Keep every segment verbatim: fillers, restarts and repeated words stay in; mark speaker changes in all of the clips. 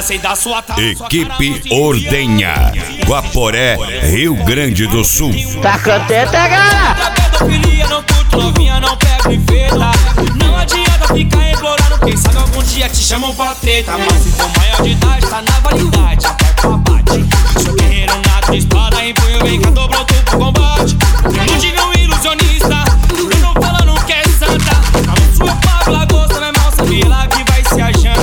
Speaker 1: sei da sua tá.
Speaker 2: Equipe Ordenha, Guaporé, Rio Grande do Sul.
Speaker 3: Tá contente, galera?
Speaker 1: Pedofilia, não curto novinha, não pego e feta. Não adianta ficar implorando, quem sabe algum dia te chamam pra treta. Mas se for maior de idade, tá na validade, vai pra bate. Sou guerreiro nato, espada em punho, vem cá, dobrou tudo pro combate. Iludive um ilusionista, eu não falando que é santa. A sua pago, lagosta, meu irmão, sabia lá que vai se ajanta.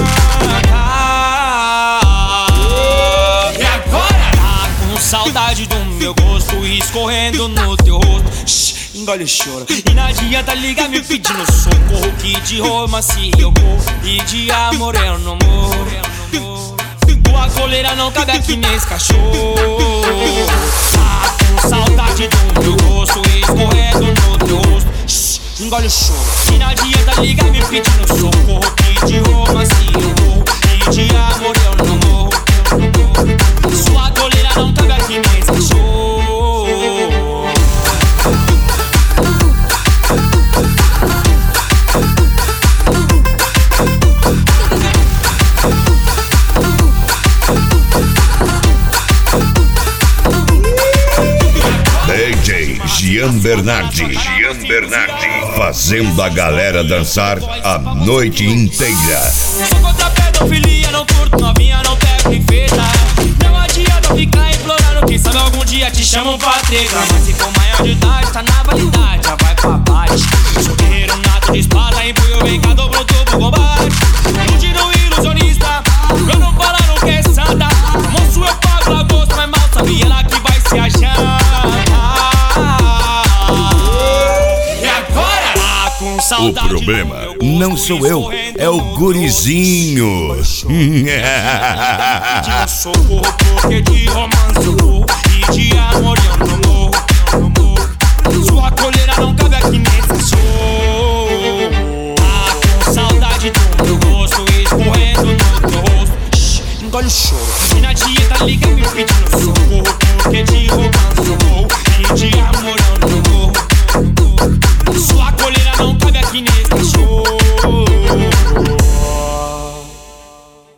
Speaker 1: E agora? Tá com saudade do meu gosto, escorrendo no teu rosto. Shhh, engole o choro. E não adianta ligar me pedindo socorro, que de romance eu morro e de amor eu não morro. Tua coleira não cabe aqui nesse cachorro. Tá com saudade do meu gosto, escorrendo no teu rosto. Shhh, engole o choro. E não adianta ligar me pedindo socorro, que de romance eu morro e de amor eu não morro. Sua coleira não cabe aqui nesse cachorro.
Speaker 2: D J Gian Bernardi, Gian Bernardi, fazendo a galera dançar a noite inteira.
Speaker 1: Sou contra a pedofilia, não curto novinha, não pego em feta. Não adianta ficar implorando, quem sabe algum dia te chamam pra treta. Mas se for maior de idade, tá na validade, já vai pra bate. Sou guerreiro nato de espada em punho, vem cá, dobrou tudo pro combate. Iludindo um ilusionista, eu não falando que é santa. Moço, eu pago lagosta, mas mal sabia lá que vai se achar.
Speaker 2: O problema não sou eu, é o gurizinho.
Speaker 1: Socorro, porque de romance eu morro e de amor eu não morro. Sua coleira não cabe aqui nesse show. Tá com saudade do meu gosto, escorrendo no teu rosto. Shhh, engole o choro. E na dieta liga me pedindo socorro, porque de romance eu morro